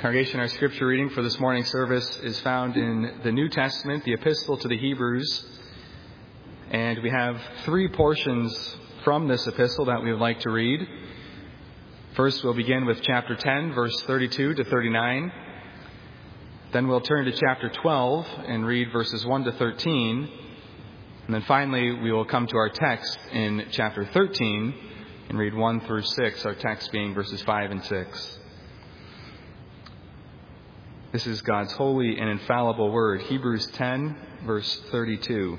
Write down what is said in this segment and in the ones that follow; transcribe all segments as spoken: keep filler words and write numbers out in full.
Congregation, our scripture reading for this morning's service is found in the New Testament, the Epistle to the Hebrews. And we have three portions from this epistle that we would like to read. First, we'll begin with chapter ten, verse thirty-two to thirty-nine. Then we'll turn to chapter twelve and read verses one to thirteen. And then finally, we will come to our text in chapter thirteen and read one through six, our text being verses five and six. This is God's holy and infallible word. Hebrews ten, verse thirty-two.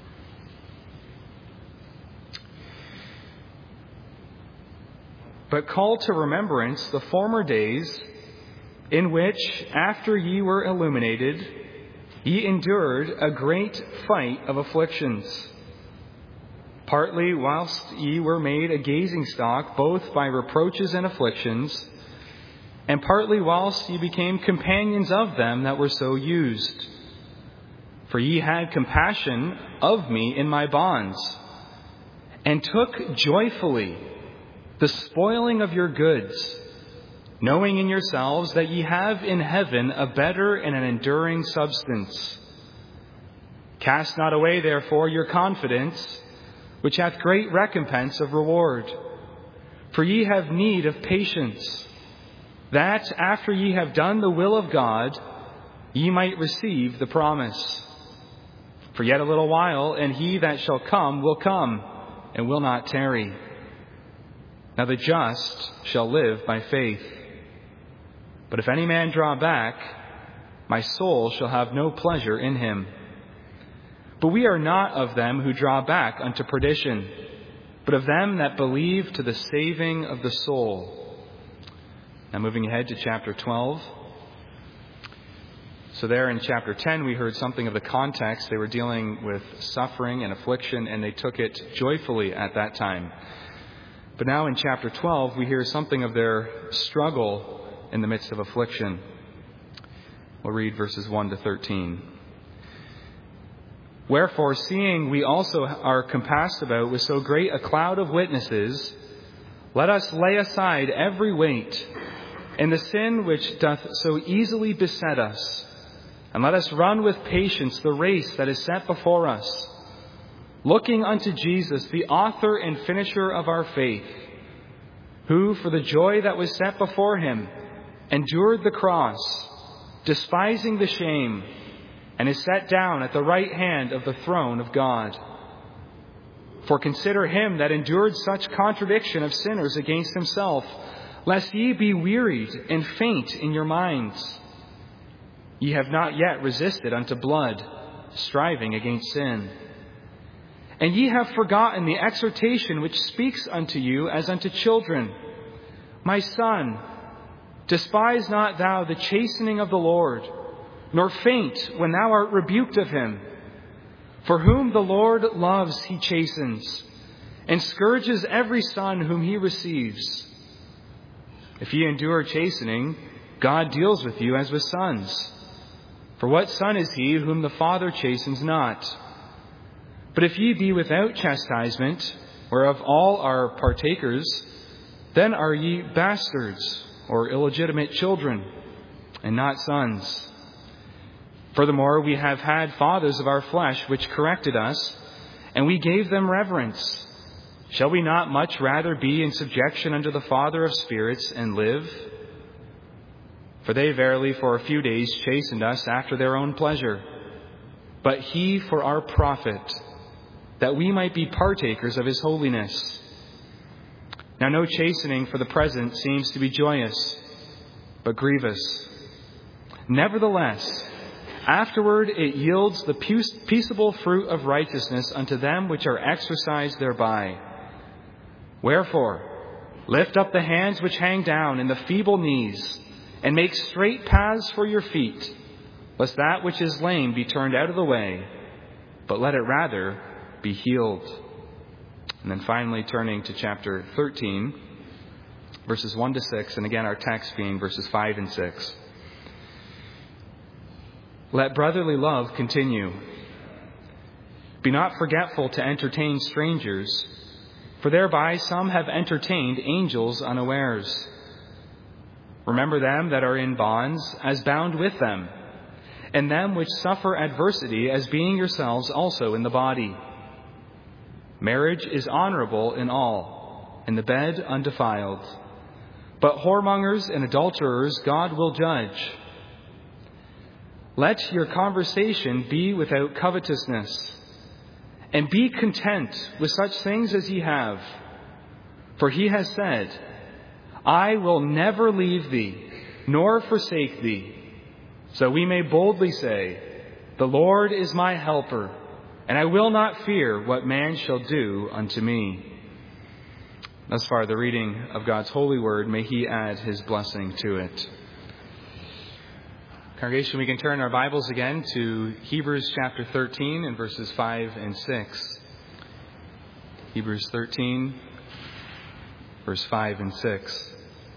But call to remembrance the former days in which, after ye were illuminated, ye endured a great fight of afflictions, partly whilst ye were made a gazing stock both by reproaches and afflictions, and partly whilst ye became companions of them that were so used. For ye had compassion of me in my bonds, and took joyfully the spoiling of your goods, knowing in yourselves that ye have in heaven a better and an enduring substance. Cast not away, therefore, your confidence, which hath great recompense of reward. For ye have need of patience, that after ye have done the will of God, ye might receive the promise. For yet a little while, and he that shall come will come, and will not tarry. Now the just shall live by faith. But if any man draw back, my soul shall have no pleasure in him. But we are not of them who draw back unto perdition, but of them that believe to the saving of the soul. Now moving ahead to chapter twelve. So there in chapter ten we heard something of the context. They were dealing with suffering and affliction, and they took it joyfully at that time. But now in chapter twelve we hear something of their struggle in the midst of affliction. We'll read verses one to thirteen. Wherefore, seeing we also are compassed about with so great a cloud of witnesses, let us lay aside every weight and the sin which doth so easily beset us, and let us run with patience the race that is set before us, looking unto Jesus, the author and finisher of our faith, who for the joy that was set before him endured the cross, despising the shame, and is set down at the right hand of the throne of God. For consider him that endured such contradiction of sinners against himself, lest ye be wearied and faint in your minds. Ye have not yet resisted unto blood, striving against sin. And ye have forgotten the exhortation which speaks unto you as unto children. My son, despise not thou the chastening of the Lord, nor faint when thou art rebuked of him. For whom the Lord loves he chastens, and scourges every son whom he receives. If ye endure chastening, God deals with you as with sons. For what son is he whom the Father chastens not? But if ye be without chastisement, whereof all are partakers, then are ye bastards, or illegitimate children, and not sons. Furthermore, we have had fathers of our flesh which corrected us, and we gave them reverence. Shall we not much rather be in subjection unto the Father of spirits and live? For they verily for a few days chastened us after their own pleasure, but he for our profit, that we might be partakers of his holiness. Now no chastening for the present seems to be joyous, but grievous. Nevertheless, afterward it yields the peaceable fruit of righteousness unto them which are exercised thereby. Wherefore, lift up the hands which hang down and the feeble knees, and make straight paths for your feet, lest that which is lame be turned out of the way, but let it rather be healed. And then finally turning to chapter thirteen, verses one to six, and again our text being verses five and six. Let brotherly love continue. Be not forgetful to entertain strangers, for thereby some have entertained angels unawares. Remember them that are in bonds as bound with them, and them which suffer adversity as being yourselves also in the body. Marriage is honorable in all, and the bed undefiled. But whoremongers and adulterers God will judge. Let your conversation be without covetousness, and be content with such things as ye have. For he has said, I will never leave thee, nor forsake thee. So we may boldly say, the Lord is my helper, and I will not fear what man shall do unto me. Thus far, the reading of God's holy word. May he add his blessing to it. Congregation, we can turn our Bibles again to Hebrews chapter thirteen and verses five and six. Hebrews thirteen, verse five and six.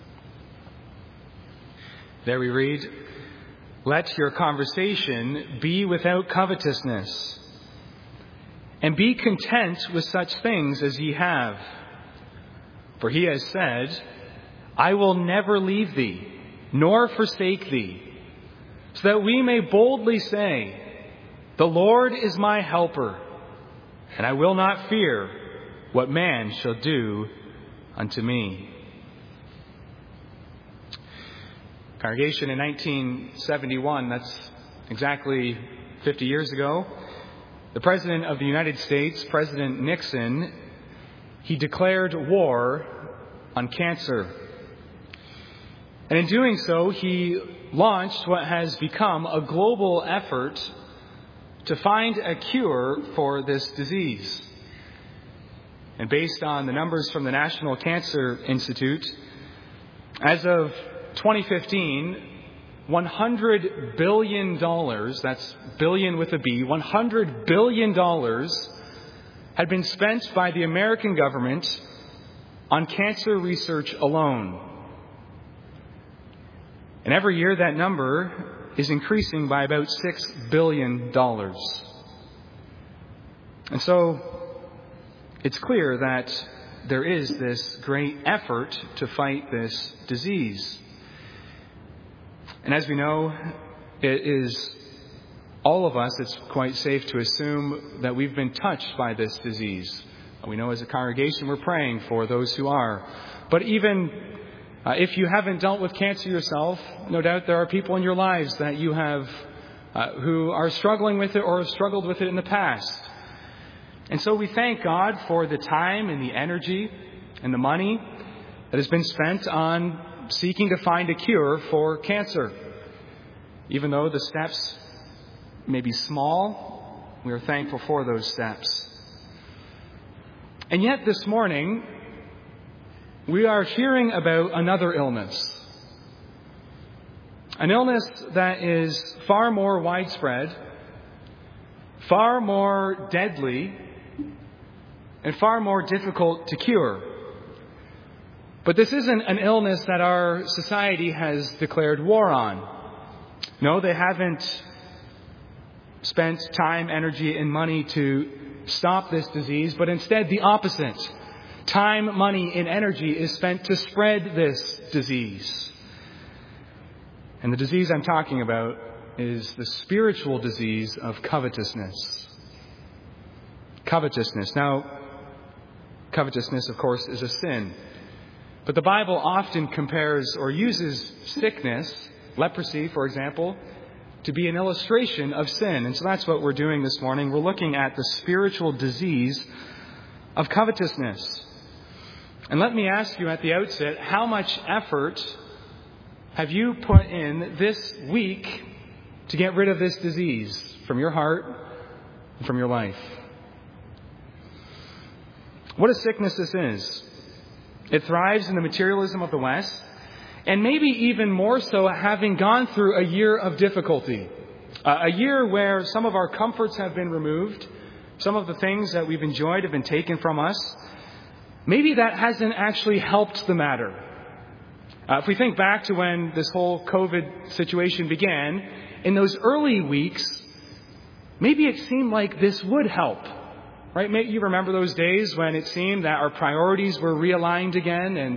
There we read, let your conversation be without covetousness, and be content with such things as ye have. For he has said, I will never leave thee, nor forsake thee, so that we may boldly say, the Lord is my helper, and I will not fear what man shall do unto me. Congregation, in nineteen seventy-one, that's exactly fifty years ago, the President of the United States, President Nixon, he declared war on cancer. And in doing so, he launched what has become a global effort to find a cure for this disease. And based on the numbers from the National Cancer Institute, as of twenty fifteen, one hundred billion dollars, that's billion with a B, one hundred billion dollars had been spent by the American government on cancer research alone. And every year that number is increasing by about six billion dollars. And so it's clear that there is this great effort to fight this disease. And as we know, it is all of us, it's quite safe to assume that we've been touched by this disease. We know as a congregation we're praying for those who are. But even uh, if you haven't dealt with cancer yourself, no doubt there are people in your lives that you have uh, who are struggling with it or have struggled with it in the past. And so we thank God for the time and the energy and the money that has been spent on seeking to find a cure for cancer. Even though the steps may be small, we are thankful for those steps. And yet this morning, we are hearing about another illness. An illness that is far more widespread, far more deadly, and far more difficult to cure. But this isn't an illness that our society has declared war on. No, they haven't spent time, energy, and money to stop this disease, but instead the opposite. Time, money, and energy is spent to spread this disease. And the disease I'm talking about is the spiritual disease of covetousness. Covetousness. Now, covetousness, of course, is a sin. But the Bible often compares or uses sickness, leprosy, for example, to be an illustration of sin. And so that's what we're doing this morning. We're looking at the spiritual disease of covetousness. And let me ask you at the outset, how much effort have you put in this week to get rid of this disease from your heart and from your life? What a sickness this is. It thrives in the materialism of the West, and maybe even more so having gone through a year of difficulty. Uh, a year where some of our comforts have been removed, some of the things that we've enjoyed have been taken from us. Maybe that hasn't actually helped the matter. Uh, if we think back to when this whole COVID situation began, in those early weeks, maybe it seemed like this would help. Right? Maybe you remember those days when it seemed that our priorities were realigned again, and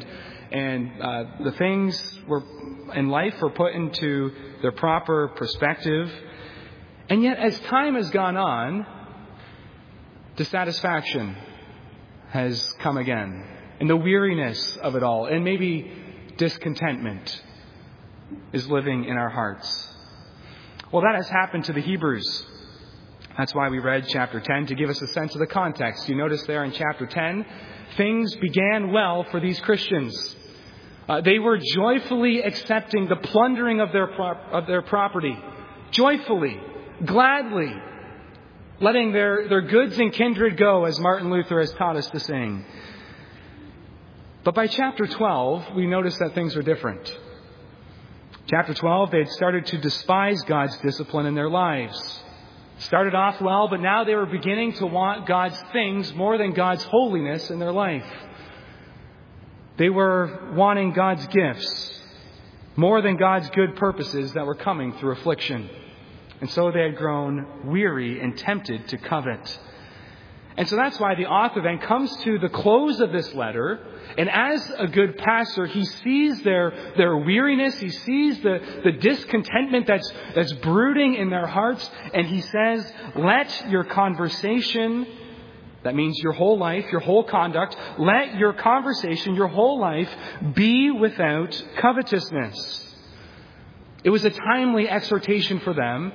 and uh, the things were in life were put into their proper perspective. And yet, as time has gone on, dissatisfaction has come again, and the weariness of it all, and maybe discontentment is living in our hearts. Well, that has happened to the Hebrews. That's why we read chapter ten, to give us a sense of the context. You notice there in chapter ten, things began well for these Christians. Uh, they were joyfully accepting the plundering of their pro- of their property. Joyfully, gladly, letting their, their goods and kindred go, as Martin Luther has taught us to sing. But by chapter twelve, we notice that things are different. Chapter twelve, they had started to despise God's discipline in their lives. Started off well, but now they were beginning to want God's things more than God's holiness in their life. They were wanting God's gifts more than God's good purposes that were coming through affliction. And so they had grown weary and tempted to covet. And so that's why the author then comes to the close of this letter, and as a good pastor, he sees their, their weariness, he sees the, the discontentment that's, that's brooding in their hearts, and he says, let your conversation, that means your whole life, your whole conduct, let your conversation, your whole life, be without covetousness. It was a timely exhortation for them,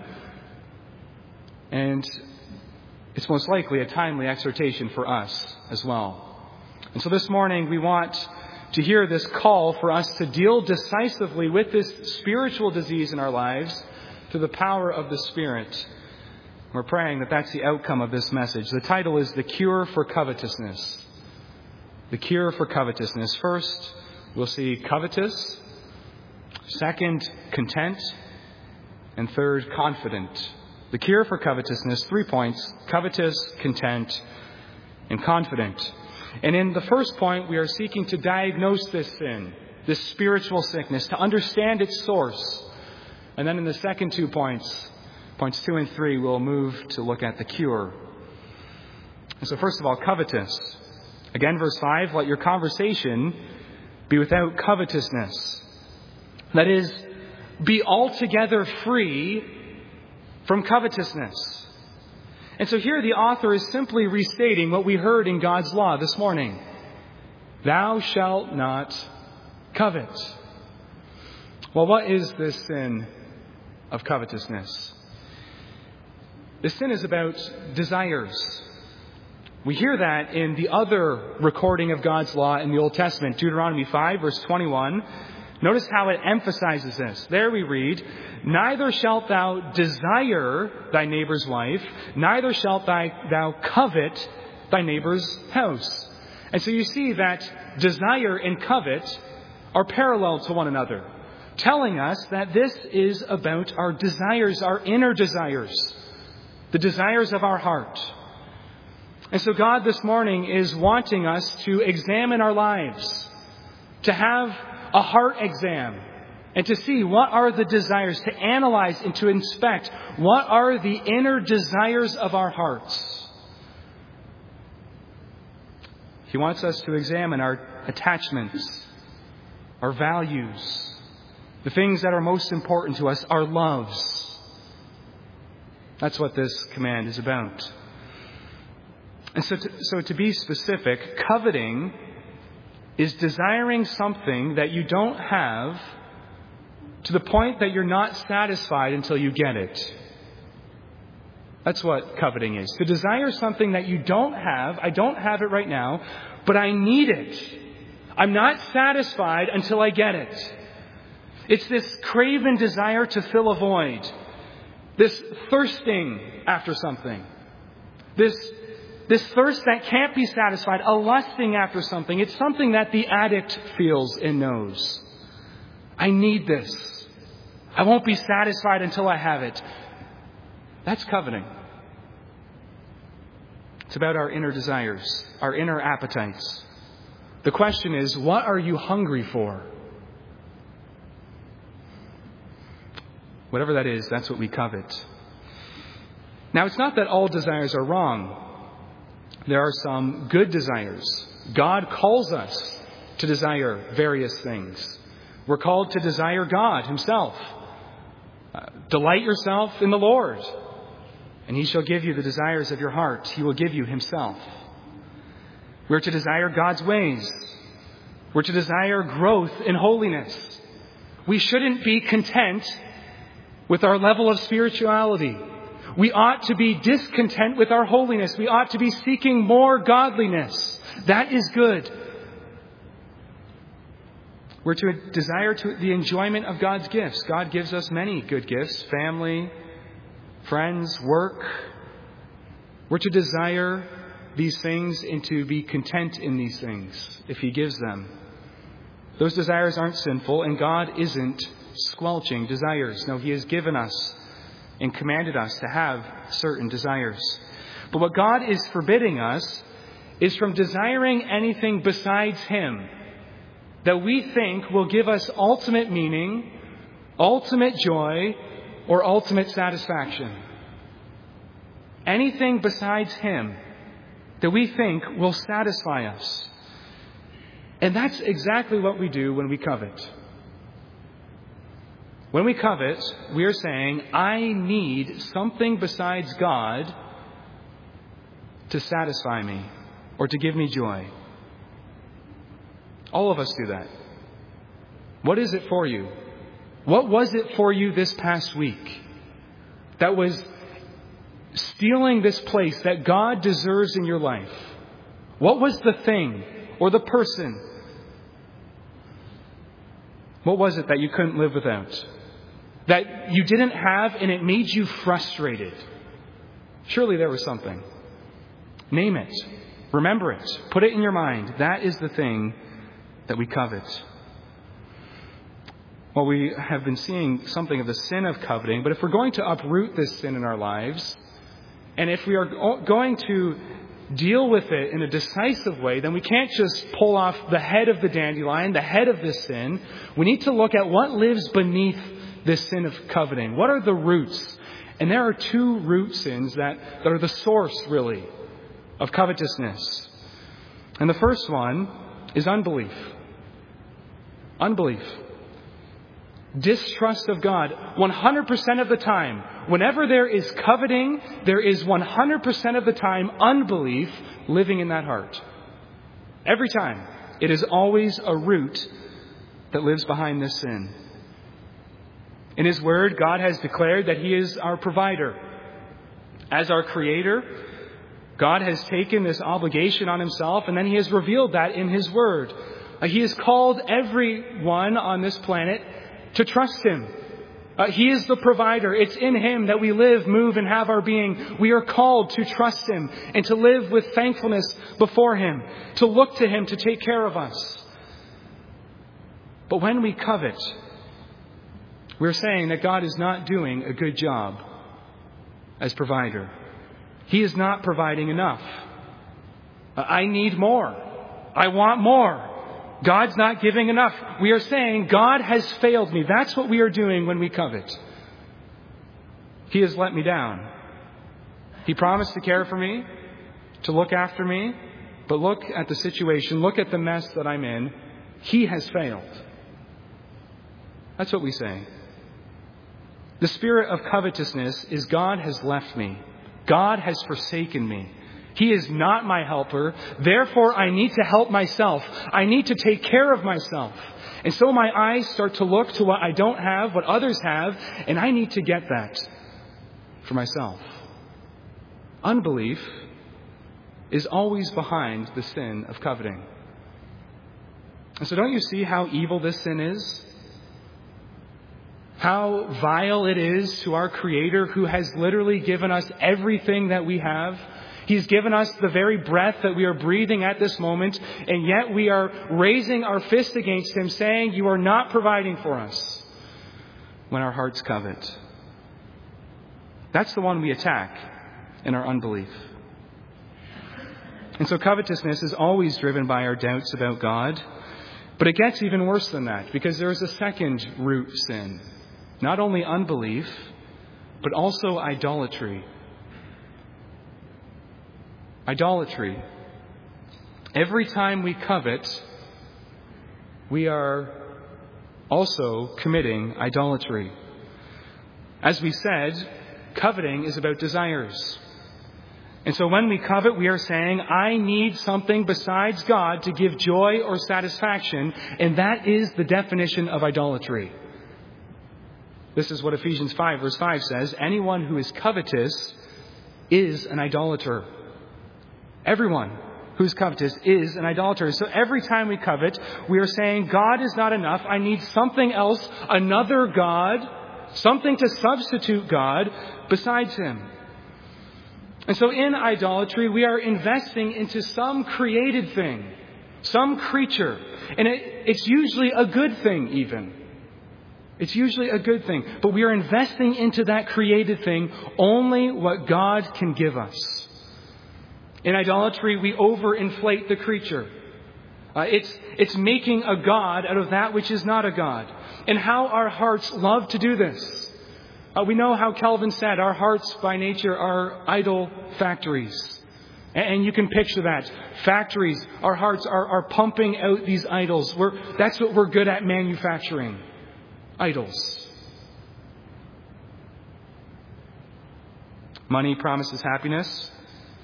and it's most likely a timely exhortation for us as well. And so this morning we want to hear this call for us to deal decisively with this spiritual disease in our lives through the power of the Spirit. We're praying that that's the outcome of this message. The title is The Cure for Covetousness. The Cure for Covetousness. First, we'll see covetous. Second, content. And third, confident. The cure for covetousness, three points: covetous, content, and confident. And in the first point, we are seeking to diagnose this sin, this spiritual sickness, to understand its source. And then in the second two points, points two and three, we'll move to look at the cure. And so first of all, covetous. Again, verse five, let your conversation be without covetousness. That is, be altogether free from covetousness. And so here the author is simply restating what we heard in God's law this morning. Thou shalt not covet. Well, what is this sin of covetousness? This sin is about desires. We hear that in the other recording of God's law in the Old Testament, Deuteronomy five, verse twenty-one. Notice how it emphasizes this. There we read, neither shalt thou desire thy neighbor's wife, neither shalt thy, thou covet thy neighbor's house. And so you see that desire and covet are parallel to one another, telling us that this is about our desires, our inner desires, the desires of our heart. And so God this morning is wanting us to examine our lives, to have a heart exam, and to see what are the desires, to analyze and to inspect what are the inner desires of our hearts. He wants us to examine our attachments, our values, the things that are most important to us, our loves. That's what this command is about. And so to, so to be specific, coveting is desiring something that you don't have to the point that you're not satisfied until you get it. That's what coveting is. To desire something that you don't have. I don't have it right now, but I need it. I'm not satisfied until I get it. It's this craven desire to fill a void. This thirsting after something. This This thirst that can't be satisfied, a lusting after something. It's something that the addict feels and knows. I need this. I won't be satisfied until I have it. That's coveting. It's about our inner desires, our inner appetites. The question is, what are you hungry for? Whatever that is, that's what we covet. Now, it's not that all desires are wrong. There are some good desires. God calls us to desire various things. We're called to desire God himself. Uh, delight yourself in the Lord, and he shall give you the desires of your heart. He will give you himself. We're to desire God's ways. We're to desire growth in holiness. We shouldn't be content with our level of spirituality. We ought to be discontent with our holiness. We ought to be seeking more godliness. That is good. We're to desire to the enjoyment of God's gifts. God gives us many good gifts: family, friends, work. We're to desire these things and to be content in these things if he gives them. Those desires aren't sinful, and God isn't squelching desires. No, he has given us and commanded us to have certain desires. But what God is forbidding us is from desiring anything besides him that we think will give us ultimate meaning, ultimate joy, or ultimate satisfaction. Anything besides him that we think will satisfy us. And that's exactly what we do when we covet. When we covet, we are saying, I need something besides God to satisfy me or to give me joy. All of us do that. What is it for you? What was it for you this past week that was stealing this place that God deserves in your life? What was the thing or the person? What was it that you couldn't live without? That you didn't have and it made you frustrated? Surely there was something. Name it. Remember it. Put it in your mind. That is the thing that we covet. Well, we have been seeing something of the sin of coveting, but if we're going to uproot this sin in our lives, and if we are going to deal with it in a decisive way, then we can't just pull off the head of the dandelion, the head of this sin. We need to look at what lives beneath this sin of coveting. What are the roots? And there are two root sins that, that are the source, really, of covetousness. And the first one is unbelief. Unbelief. Distrust of God. one hundred percent of the time, whenever there is coveting, there is one hundred percent of the time unbelief living in that heart. Every time. It is always a root that lives behind this sin. In his word, God has declared that he is our provider. As our creator, God has taken this obligation on himself, and then he has revealed that in his word. Uh, he has called everyone on this planet to trust him. Uh, he is the provider. It's in him that we live, move, and have our being. We are called to trust him and to live with thankfulness before him, to look to him to take care of us. But when we covet, we're saying that God is not doing a good job as provider. He is not providing enough. Uh, I need more. I want more. God's not giving enough. We are saying, God has failed me. That's what we are doing when we covet. He has let me down. He promised to care for me, to look after me, but look at the situation, look at the mess that I'm in. He has failed. That's what we say. The spirit of covetousness is God has left me. God has forsaken me. He is not my helper. Therefore, I need to help myself. I need to take care of myself. And so my eyes start to look to what I don't have, what others have, and I need to get that for myself. Unbelief is always behind the sin of coveting. And so don't you see how evil this sin is? How vile it is to our Creator, who has literally given us everything that we have. He's given us the very breath that we are breathing at this moment, and yet we are raising our fist against him, saying, you are not providing for us, when our hearts covet. That's the one we attack in our unbelief. And so covetousness is always driven by our doubts about God. But it gets even worse than that, because there is a second root sin. Not only unbelief, but also idolatry. Idolatry. Every time we covet, we are also committing idolatry. As we said, coveting is about desires. And so when we covet, we are saying, I need something besides God to give joy or satisfaction, and that is the definition of idolatry. This is what Ephesians five verse five says, anyone who is covetous is an idolater. Everyone who is covetous is an idolater. So every time we covet, we are saying, God is not enough. I need something else, another God, something to substitute God besides Him. And so in idolatry, we are investing into some created thing, some creature. And it, it's usually a good thing even. It's usually a good thing. But we are investing into that created thing only what God can give us. In idolatry, we overinflate the creature. Uh, it's, it's making a God out of that which is not a God. And how our hearts love to do this. Uh, we know how Calvin said, our hearts by nature are idol factories. And, and you can picture that. Factories, our hearts are, are pumping out these idols. We're, that's what we're good at manufacturing. Idols. Money promises happiness.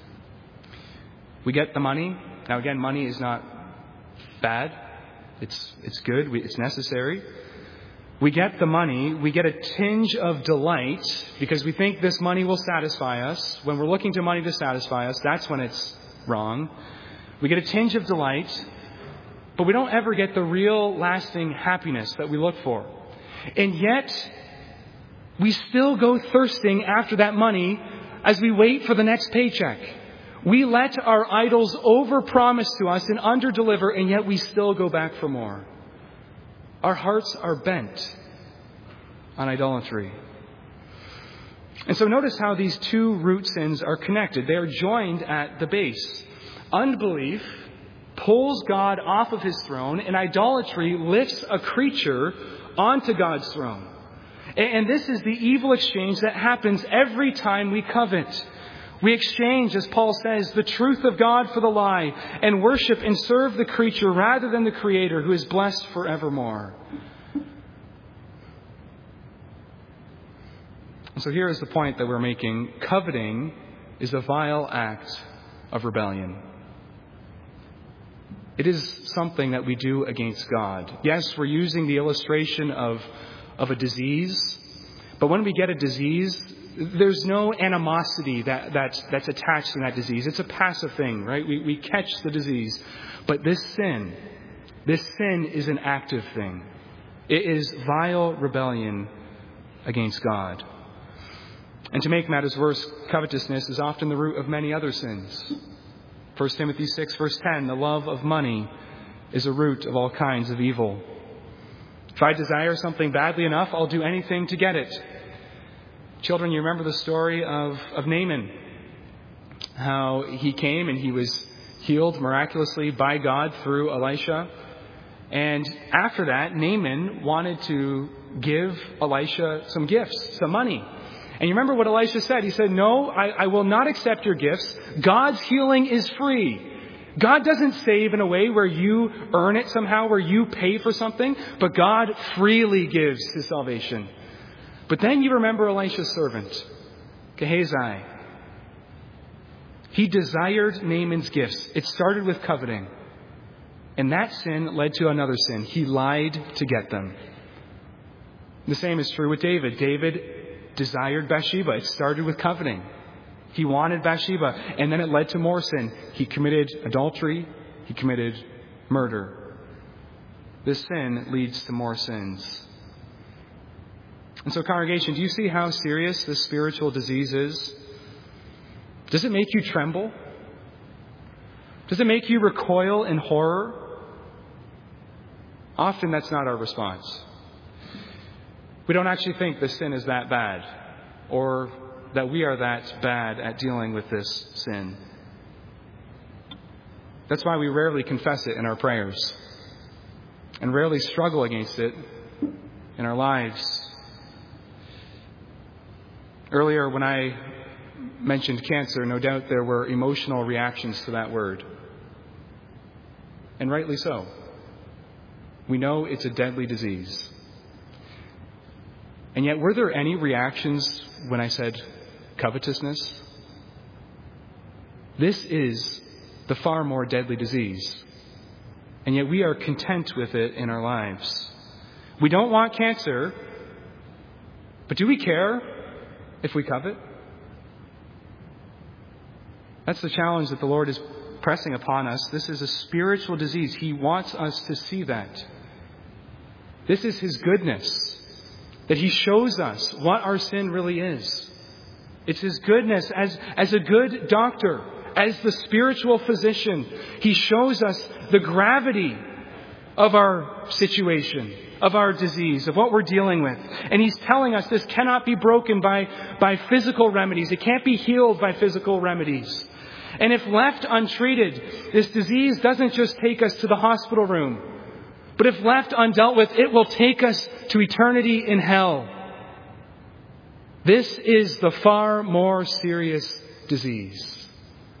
We get the money. Now again, money is not bad. It's, it's good. We, it's necessary. We get the money, we get a tinge of delight because we think this money will satisfy us. When we're looking to money to satisfy us, that's when it's wrong. We get a tinge of delight, but we don't ever get the real lasting happiness that we look for. And yet, we still go thirsting after that money as we wait for the next paycheck. We let our idols overpromise to us and underdeliver, and yet we still go back for more. Our hearts are bent on idolatry. And so notice how these two root sins are connected. They are joined at the base. Unbelief pulls God off of His throne, and idolatry lifts a creature onto God's throne. And this is the evil exchange that happens every time we covet. We exchange, as Paul says, the truth of God for the lie and worship and serve the creature rather than the Creator who is blessed forevermore. So here is the point that we're making. Coveting is a vile act of rebellion. It is something that we do against God. Yes, we're using the illustration of, of a disease, but when we get a disease, there's no animosity that, that, that's attached to that disease. It's a passive thing, right? We, we catch the disease. But this sin, this sin is an active thing. It is vile rebellion against God. And to make matters worse, covetousness is often the root of many other sins. First Timothy six, verse ten, the love of money is a root of all kinds of evil. If I desire something badly enough, I'll do anything to get it. Children, you remember the story of, of Naaman. How he came and he was healed miraculously by God through Elisha. And after that, Naaman wanted to give Elisha some gifts, some money. And you remember what Elisha said? He said, no, I, I will not accept your gifts. God's healing is free. God doesn't save in a way where you earn it somehow, where you pay for something, but God freely gives His salvation. But then you remember Elisha's servant, Gehazi. He desired Naaman's gifts. It started with coveting. And that sin led to another sin. He lied to get them. The same is true with David. David desired Bathsheba. It started with coveting. He wanted Bathsheba. And then it led to more sin. He committed adultery. He committed murder. This sin leads to more sins. And so, congregation, do you see how serious this spiritual disease is? Does it make you tremble? Does it make you recoil in horror? Often that's not our response. We don't actually think the sin is that bad, or that we are that bad at dealing with this sin. That's why we rarely confess it in our prayers, and rarely struggle against it in our lives. Earlier, when I mentioned cancer, no doubt there were emotional reactions to that word. And rightly so. We know it's a deadly disease. And yet, were there any reactions when I said covetousness? This is the far more deadly disease. And yet we are content with it in our lives. We don't want cancer, but do we care if we covet? That's the challenge that the Lord is pressing upon us. This is a spiritual disease. He wants us to see that. This is His goodness, that He shows us what our sin really is. It's His goodness as, as a good doctor, as the spiritual physician. He shows us the gravity of our situation, of our disease, of what we're dealing with. And He's telling us this cannot be broken by, by physical remedies. It can't be healed by physical remedies. And if left untreated, this disease doesn't just take us to the hospital room, but if left undealt with, it will take us to eternity in hell. This is the far more serious disease.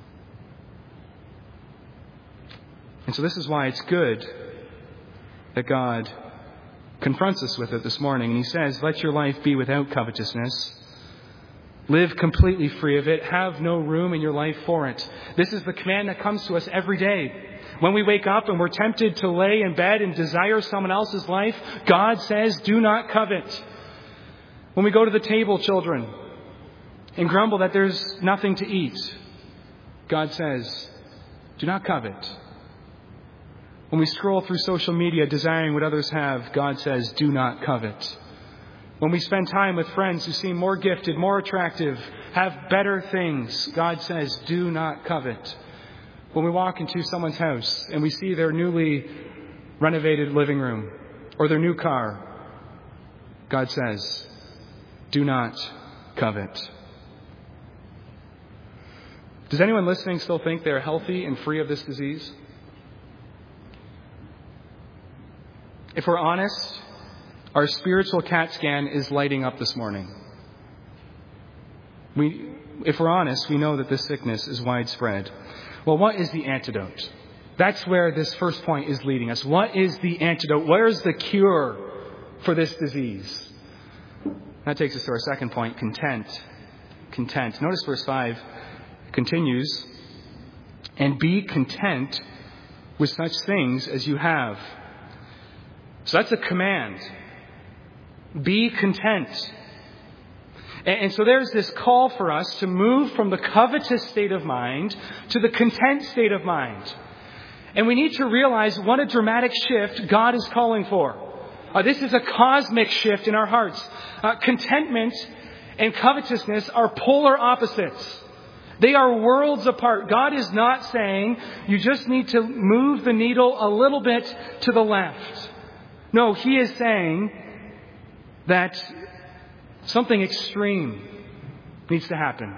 And so this is why it's good that God confronts us with it this morning. And He says, let your life be without covetousness. Live completely free of it. Have no room in your life for it. This is the command that comes to us every day. When we wake up and we're tempted to lay in bed and desire someone else's life, God says, do not covet. When we go to the table, children, and grumble that there's nothing to eat, God says, do not covet. When we scroll through social media desiring what others have, God says, do not covet. When we spend time with friends who seem more gifted, more attractive, have better things, God says, do not covet. When we walk into someone's house and we see their newly renovated living room or their new car, God says, do not covet. Does anyone listening still think they're healthy and free of this disease? If we're honest, our spiritual CAT scan is lighting up this morning. We, if we're honest, we know that this sickness is widespread. Well, what is the antidote? That's where this first point is leading us. What is the antidote? Where is the cure for this disease? That takes us to our second point, content. Content. Notice verse five continues, and be content with such things as you have. So that's a command. Be content. And so there's this call for us to move from the covetous state of mind to the content state of mind. And we need to realize what a dramatic shift God is calling for. Uh, this is a cosmic shift in our hearts. Uh, contentment and covetousness are polar opposites. They are worlds apart. God is not saying you just need to move the needle a little bit to the left. No, He is saying that something extreme needs to happen.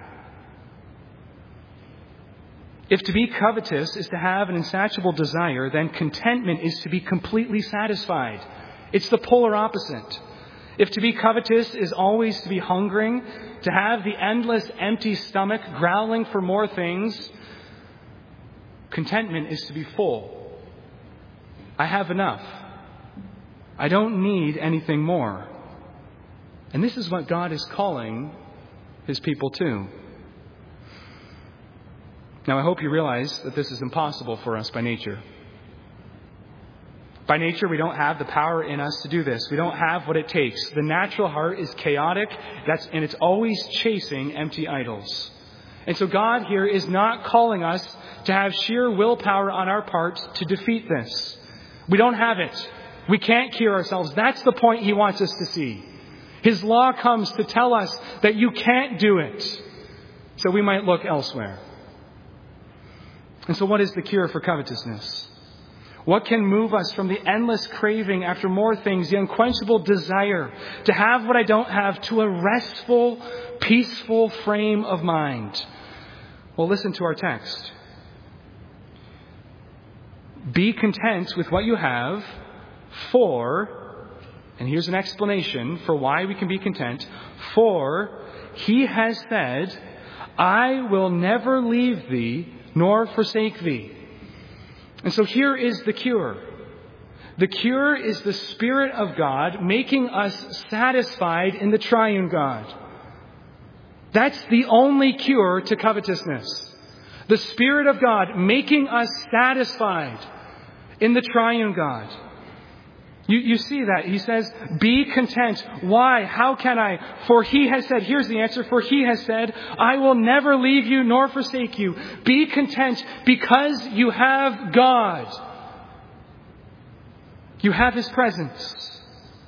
If to be covetous is to have an insatiable desire, then contentment is to be completely satisfied. It's the polar opposite. If to be covetous is always to be hungering, to have the endless empty stomach growling for more things, contentment is to be full. I have enough. I don't need anything more. And this is what God is calling His people to. Now, I hope you realize that this is impossible for us by nature. By nature, we don't have the power in us to do this. We don't have what it takes. The natural heart is chaotic, that's, and it's always chasing empty idols. And so God here is not calling us to have sheer willpower on our part to defeat this. We don't have it. We can't cure ourselves. That's the point He wants us to see. His law comes to tell us that you can't do it. So we might look elsewhere. And so what is the cure for covetousness? What can move us from the endless craving after more things, the unquenchable desire to have what I don't have, to a restful, peaceful frame of mind? Well, listen to our text. Be content with what you have, for... And here's an explanation for why we can be content. For He has said, I will never leave thee nor forsake thee. And so here is the cure. The cure is the Spirit of God making us satisfied in the triune God. That's the only cure to covetousness. The Spirit of God making us satisfied in the triune God. You, you see that. He says, be content. Why? How can I? For He has said, here's the answer, for He has said, I will never leave you nor forsake you. Be content because you have God. You have His presence.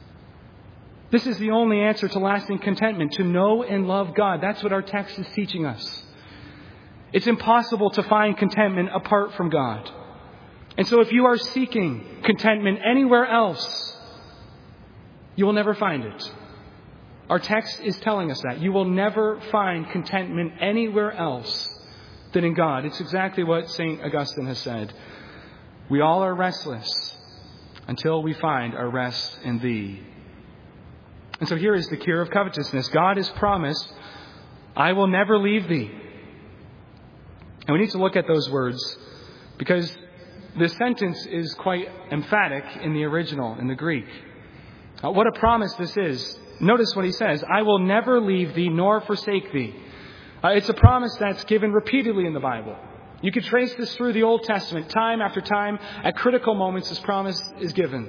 This is the only answer to lasting contentment, to know and love God. That's what our text is teaching us. It's impossible to find contentment apart from God. And so if you are seeking contentment anywhere else, you will never find it. Our text is telling us that. You will never find contentment anywhere else than in God. It's exactly what Saint Augustine has said. We all are restless until we find our rest in Thee. And so here is the cure of covetousness. God has promised, I will never leave thee. And we need to look at those words because this sentence is quite emphatic in the original, in the Greek. Uh, what a promise this is. Notice what he says, I will never leave thee nor forsake thee. Uh, it's a promise that's given repeatedly in the Bible. You could trace this through the Old Testament. Time after time, at critical moments, this promise is given.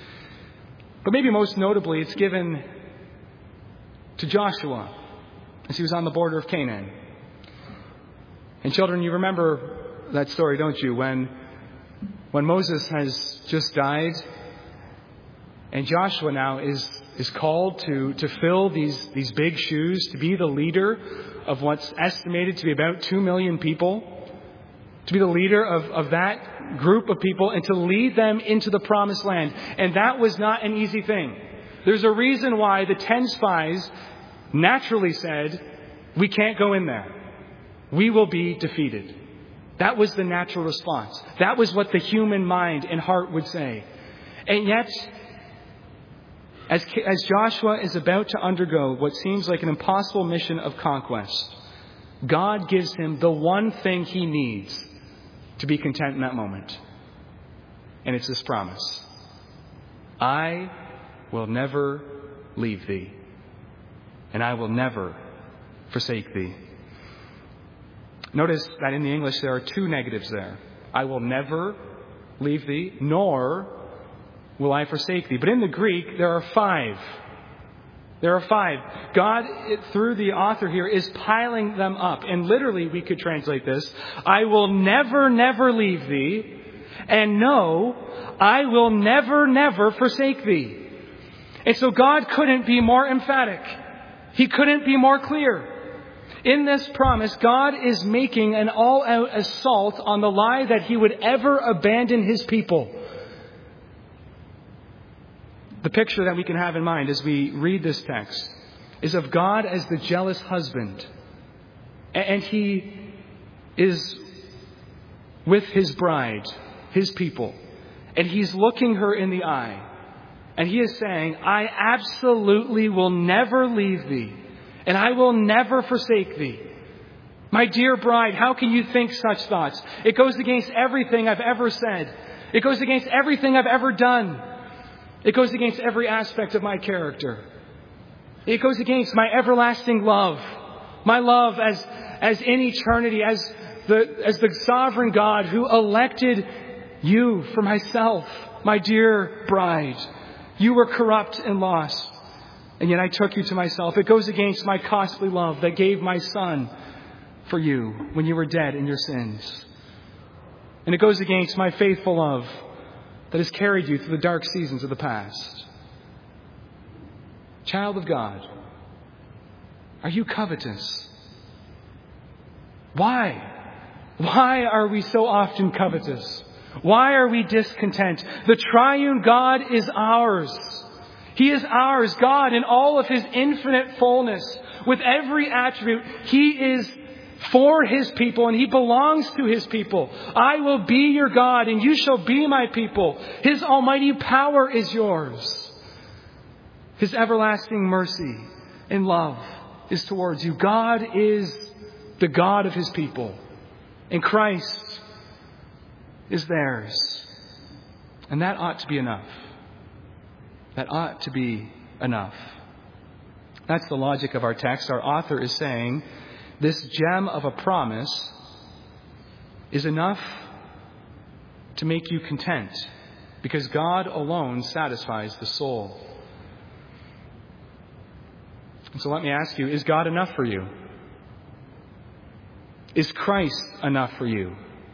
But maybe most notably, it's given to Joshua as he was on the border of Canaan. And children, you remember that story, don't you? When, when Moses has just died and Joshua now is, is called to, to fill these, these big shoes, to be the leader of what's estimated to be about two million people. To be the leader of, of that group of people and to lead them into the promised land. And that was not an easy thing. There's a reason why the ten spies naturally said, we can't go in there. We will be defeated. That was the natural response. That was what the human mind and heart would say. And yet, as, as Joshua is about to undergo what seems like an impossible mission of conquest, God gives him the one thing he needs to be content in that moment. And it's this promise. I will never leave thee, and I will never forsake thee. Notice that in the English there are two negatives there. I will never leave thee, nor will I forsake thee. But in the Greek, there are five. There are five. God, through the author here, is piling them up. And literally, we could translate this. I will never, never leave thee. And no, I will never, never forsake thee. And so God couldn't be more emphatic. He couldn't be more clear. In this promise, God is making an all-out assault on the lie that He would ever abandon His people. The picture that we can have in mind as we read this text is of God as the jealous husband. And He is with His bride, His people. And He's looking her in the eye. And He is saying, I absolutely will never leave thee. And I will never forsake thee. My dear bride, how can you think such thoughts? It goes against everything I've ever said. It goes against everything I've ever done. It goes against every aspect of my character. It goes against my everlasting love. My love as, as in eternity, as the, as the sovereign God who elected you for myself, my dear bride. You were corrupt and lost, and yet I took you to myself. It goes against my costly love that gave my Son for you when you were dead in your sins. And it goes against my faithful love that has carried you through the dark seasons of the past. Child of God, are you covetous? Why? Why are we so often covetous? Why are we discontent? The triune God is ours. He is ours, God, in all of His infinite fullness, with every attribute. He is for His people, and He belongs to His people. I will be your God, and you shall be my people. His almighty power is yours. His everlasting mercy and love is towards you. God is the God of His people, and Christ is theirs. And that ought to be enough. That ought to be enough. That's the logic of our text. Our author is saying this gem of a promise is enough to make you content, because God alone satisfies the soul. And so let me ask you, is God enough for you? Is Christ enough for you?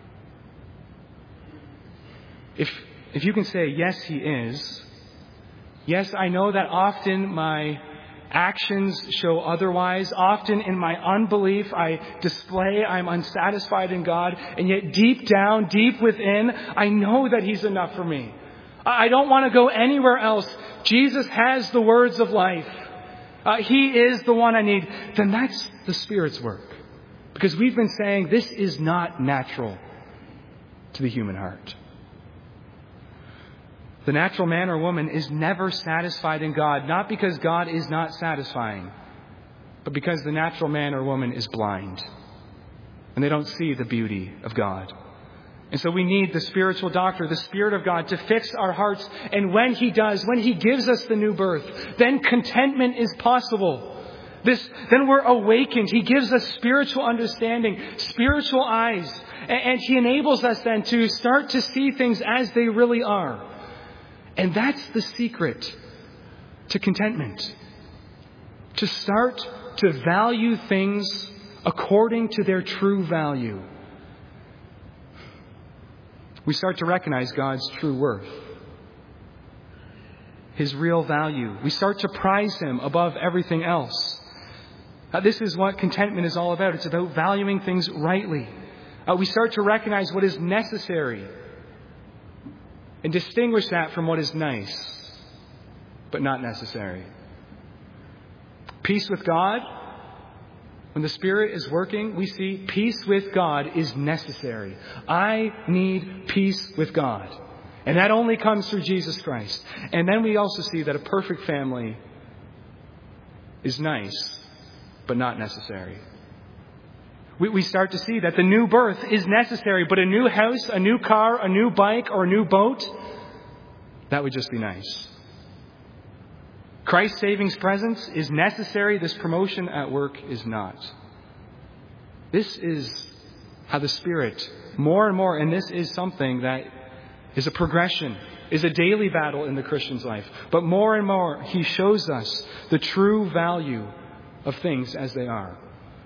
If if you can say, yes, He is. Yes, I know that often my actions show otherwise. Often in my unbelief, I display I'm unsatisfied in God. And yet deep down, deep within, I know that He's enough for me. I don't want to go anywhere else. Jesus has the words of life. Uh, he is the one I need. Then that's the Spirit's work. Because we've been saying this is not natural to the human heart. The natural man or woman is never satisfied in God, not because God is not satisfying, but because the natural man or woman is blind and they don't see the beauty of God. And so we need the spiritual doctor, the Spirit of God, to fix our hearts. And when He does, when He gives us the new birth, then contentment is possible. This, then we're awakened. He gives us spiritual understanding, spiritual eyes, and He enables us then to start to see things as they really are. And that's the secret to contentment. To start to value things according to their true value. We start to recognize God's true worth, His real value. We start to prize Him above everything else. Uh, this is what contentment is all about. It's about valuing things rightly. Uh, we start to recognize what is necessary and distinguish that from what is nice, but not necessary. Peace with God. When the Spirit is working, we see peace with God is necessary. I need peace with God. And that only comes through Jesus Christ. And then we also see that a perfect family is nice, but not necessary. We, we start to see that the new birth is necessary, but a new house, a new car, a new bike, or a new boat, that would just be nice. Christ's savings presence is necessary. This promotion at work is not. This is how the Spirit, more and more, and this is something that is a progression, is a daily battle in the Christian's life. But more and more, He shows us the true value of things as they are.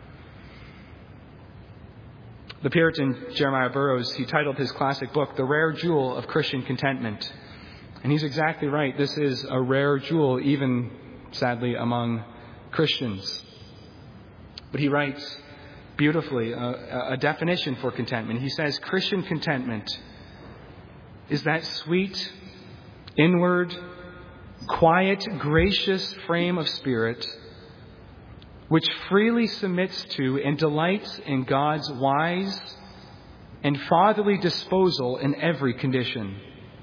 The Puritan Jeremiah Burroughs, he titled his classic book, The Rare Jewel of Christian Contentment. And he's exactly right. This is a rare jewel, even, sadly, among Christians. But he writes beautifully a, a definition for contentment. He says, Christian contentment is that sweet, inward, quiet, gracious frame of spirit which freely submits to and delights in God's wise and fatherly disposal in every condition.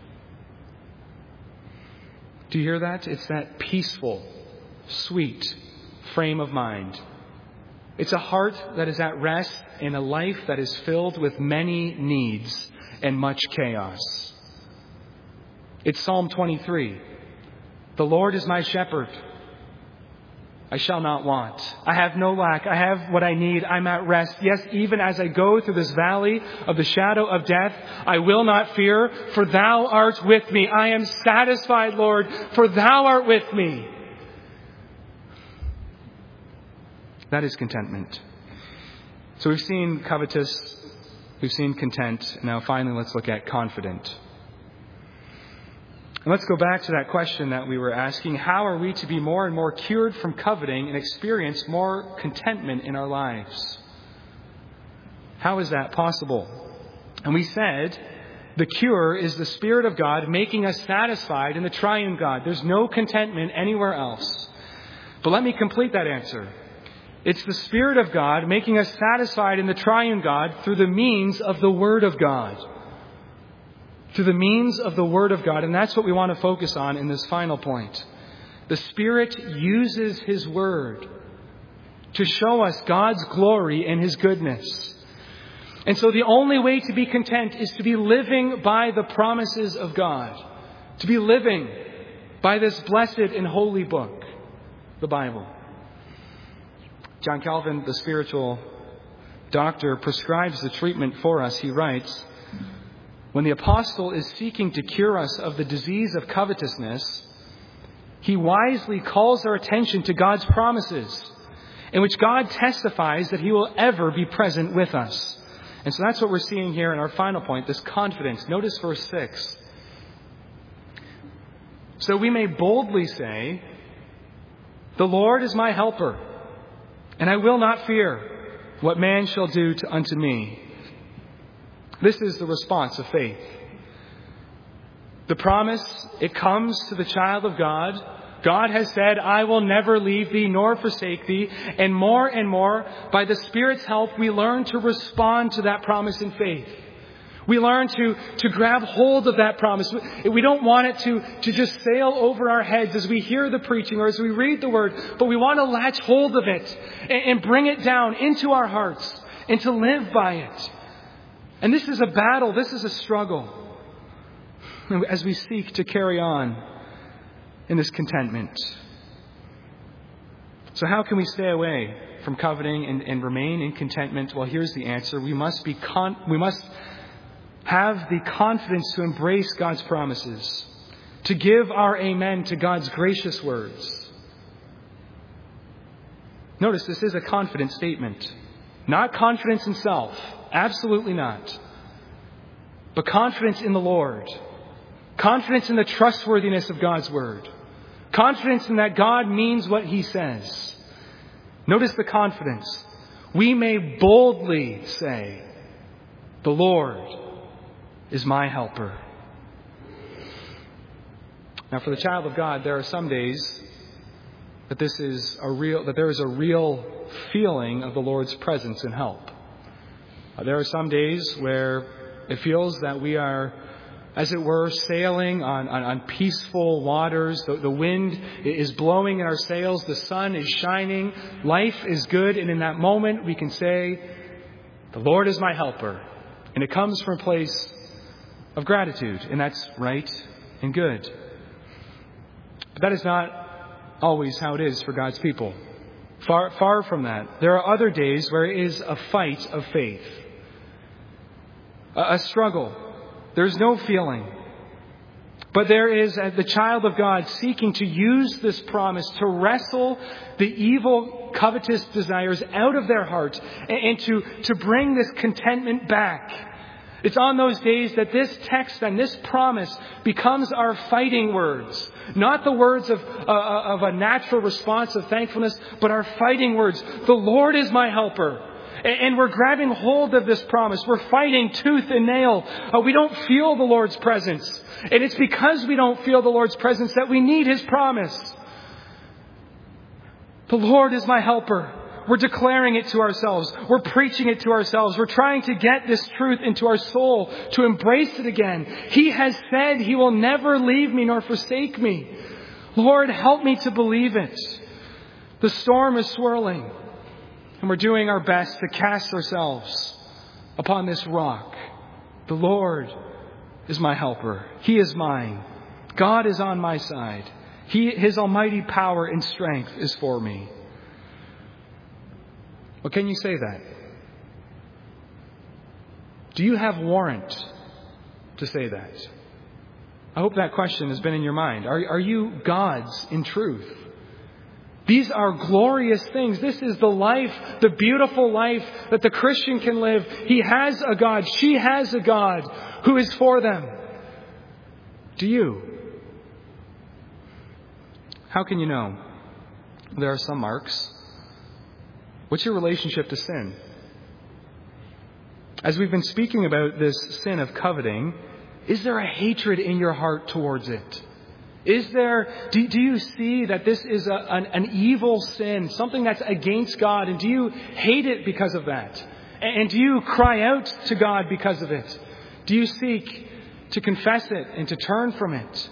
Do you hear that? It's that peaceful, sweet frame of mind. It's a heart that is at rest in a life that is filled with many needs and much chaos. It's Psalm twenty-three. The Lord is my shepherd. I shall not want. I have no lack. I have what I need. I'm at rest. Yes, even as I go through this valley of the shadow of death, I will not fear, for Thou art with me. I am satisfied, Lord, for Thou art with me. That is contentment. So we've seen covetous, we've seen content. Now finally, let's look at confident. And let's go back to that question that we were asking. How are we to be more and more cured from coveting and experience more contentment in our lives? How is that possible? And we said the cure is the Spirit of God making us satisfied in the triune God. There's no contentment anywhere else. But let me complete that answer. It's the Spirit of God making us satisfied in the triune God through the means of the Word of God. Through the means of the Word of God. And that's what we want to focus on in this final point. The Spirit uses His Word to show us God's glory and His goodness. And so the only way to be content is to be living by the promises of God. To be living by this blessed and holy book, the Bible. John Calvin, the spiritual doctor, prescribes the treatment for us. He writes, when the apostle is seeking to cure us of the disease of covetousness, he wisely calls our attention to God's promises, in which God testifies that he will ever be present with us. And so that's what we're seeing here in our final point, this confidence. Notice verse six. So we may boldly say, the Lord is my helper, and I will not fear what man shall do to unto me. This is the response of faith. The promise, it comes to the child of God. God has said, I will never leave thee nor forsake thee. And more and more, by the Spirit's help, we learn to respond to that promise in faith. We learn to, to grab hold of that promise. We don't want it to, to just sail over our heads as we hear the preaching or as we read the Word, but we want to latch hold of it and, and bring it down into our hearts and to live by it. And this is a battle. This is a struggle as we seek to carry on in this contentment. So how can we stay away from coveting and, and remain in contentment? Well, here's the answer. We must be con- we must have the confidence to embrace God's promises, to give our amen to God's gracious words. Notice this is a confident statement. Not confidence in self. Absolutely not. But confidence in the Lord. Confidence in the trustworthiness of God's word. Confidence in that God means what he says. Notice the confidence. We may boldly say, the Lord is my helper. Now, for the child of God, there are some days that this is a real, that there is a real feeling of the Lord's presence and help. Uh, there are some days where it feels that we are, as it were, sailing on, on, on peaceful waters. The, the wind is blowing in our sails. The sun is shining. Life is good. And in that moment, we can say, the Lord is my helper. And it comes from a place of gratitude. And that's right and good. But that is not always how it is for God's people. Far, far from that. There are other days where it is a fight of faith. A, a struggle. There's no feeling. But there is uh, the child of God seeking to use this promise to wrestle the evil, covetous desires out of their heart and, and to, to bring this contentment back. It's on those days that this text and this promise becomes our fighting words. Not the words of, uh, of a natural response of thankfulness, but our fighting words. The Lord is my helper. And we're grabbing hold of this promise. We're fighting tooth and nail. Uh, we don't feel the Lord's presence. And it's because we don't feel the Lord's presence that we need his promise. The Lord is my helper. We're declaring it to ourselves. We're preaching it to ourselves. We're trying to get this truth into our soul, to embrace it again. He has said he will never leave me nor forsake me. Lord, help me to believe it. The storm is swirling, and we're doing our best to cast ourselves upon this rock. The Lord is my helper. He is mine. God is on my side. He, his almighty power and strength is for me. Well, can you say that? Do you have warrant to say that? I hope that question has been in your mind. Are, are you God's in truth? These are glorious things. This is the life, the beautiful life that the Christian can live. He has a God. She has a God who is for them. Do you? How can you know? There are some marks. What's your relationship to sin? As we've been speaking about this sin of coveting, is there a hatred in your heart towards it? Is there, do, do you see that this is a, an, an evil sin, something that's against God, and do you hate it because of that? And, and do you cry out to God because of it? Do you seek to confess it and to turn from it?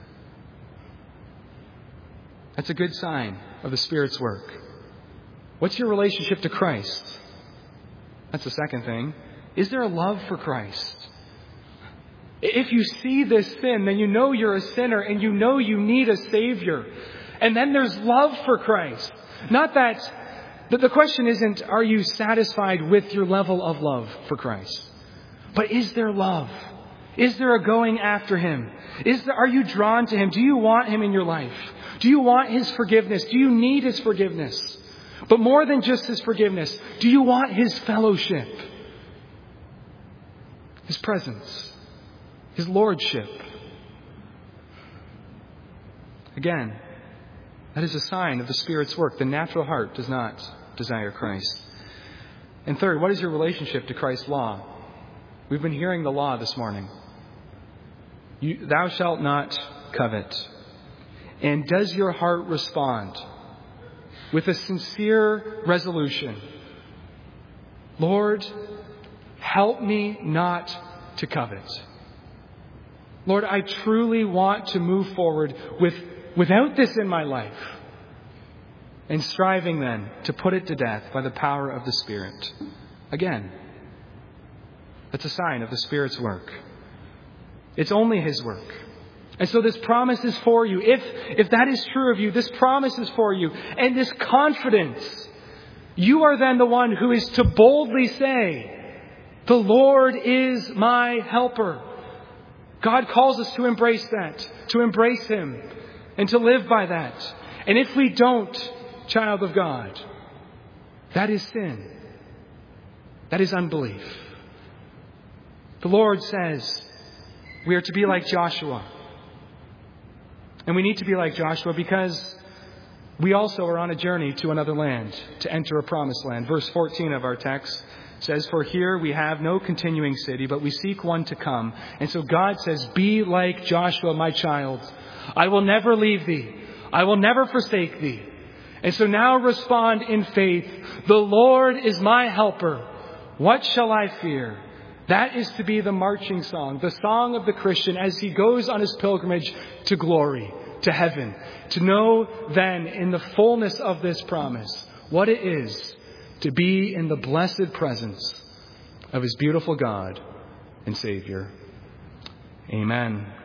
That's a good sign of the Spirit's work. What's your relationship to Christ? That's the second thing. Is there a love for Christ? If you see this sin, then you know you're a sinner and you know you need a Savior. And then there's love for Christ. Not that, the question isn't, are you satisfied with your level of love for Christ? But is there love? Is there a going after Him? Is there, are you drawn to Him? Do you want Him in your life? Do you want His forgiveness? Do you need His forgiveness? But more than just His forgiveness, do you want His fellowship? His presence? His lordship? Again, that is a sign of the Spirit's work. The natural heart does not desire Christ. And third, what is your relationship to Christ's law? We've been hearing the law this morning. You, thou shalt not covet. And does your heart respond with a sincere resolution? Lord, help me not to covet. Lord, I truly want to move forward with without this in my life. And striving then to put it to death by the power of the Spirit. Again, that's a sign of the Spirit's work. It's only His work. And so this promise is for you. If, if that is true of you, this promise is for you. And this confidence, you are then the one who is to boldly say, the Lord is my helper. God calls us to embrace that, to embrace Him, and to live by that. And if we don't, child of God, that is sin. That is unbelief. The Lord says we are to be like Joshua. And we need to be like Joshua because we also are on a journey to another land, to enter a promised land. Verse fourteen of our text says, for here we have no continuing city, but we seek one to come. And so God says, be like Joshua, my child. I will never leave thee. I will never forsake thee. And so now respond in faith. The Lord is my helper. What shall I fear? That is to be the marching song, the song of the Christian as he goes on his pilgrimage to glory, to heaven. To know then in the fullness of this promise what it is to be in the blessed presence of His beautiful God and Savior. Amen.